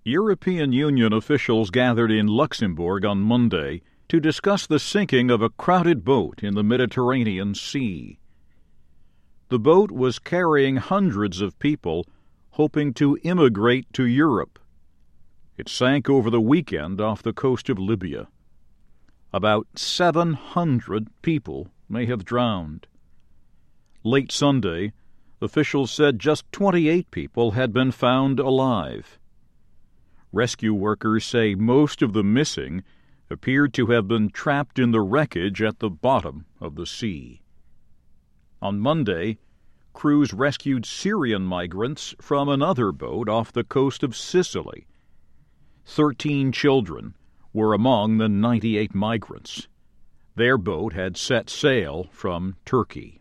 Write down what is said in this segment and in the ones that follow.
European Union officials gathered in Luxembourg on Monday to discuss the sinking of a crowded boat in the Mediterranean Sea. The boat was carrying hundreds of people hoping to immigrate to Europe. It sank over the weekend off the coast of Libya. About 700 people may have drowned. Late Sunday, officials said just 28 people had been found alive. Rescue workers say most of the missing appeared to have been trapped in the wreckage at the bottom of the sea. On Monday, crews rescued Syrian migrants from another boat off the coast of Sicily. 13 children were among the 98 migrants. Their boat had set sail from Turkey.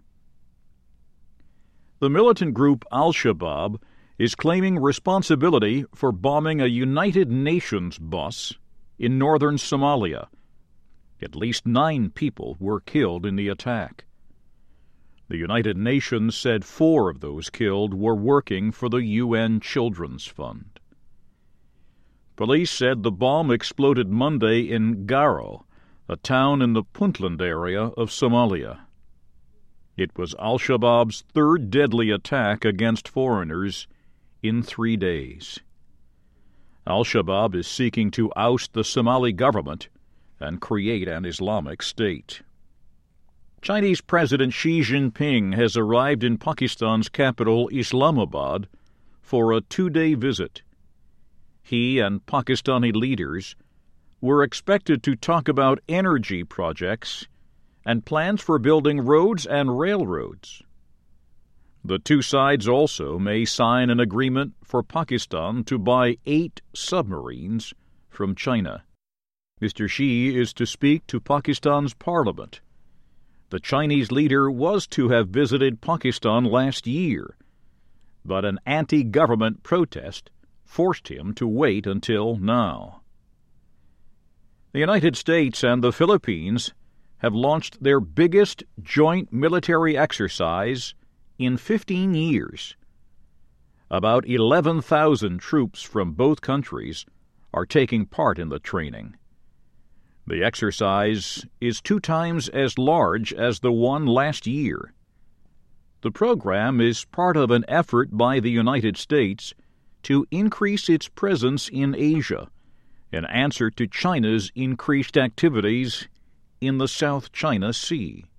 The militant group Al-Shabaab is claiming responsibility for bombing a United Nations bus in northern Somalia. At least 9 people were killed in the attack. The United Nations said 4 of those killed were working for the UN Children's Fund. Police said the bomb exploded Monday in Garo, a town in the Puntland area of Somalia. It was Al-Shabaab's 3rd deadly attack against foreigners in 3 days. Al-Shabaab is seeking to oust the Somali government and create an Islamic state. Chinese President Xi Jinping has arrived in Pakistan's capital, Islamabad, for a 2-day visit. He and Pakistani leaders were expected to talk about energy projects and plans for building roads and railroads. The two sides also may sign an agreement for Pakistan to buy 8 submarines from China. Mr. Xi is to speak to Pakistan's parliament. The Chinese leader was to have visited Pakistan last year, but an anti-government protest forced him to wait until now. The United States and the Philippines have launched their biggest joint military exercise in 15 years. About 11,000 troops from both countries are taking part in the training. The exercise is 2 times as large as the one last year. The program is part of an effort by the United States to increase its presence in Asia in answer to China's increased activities in the South China Sea.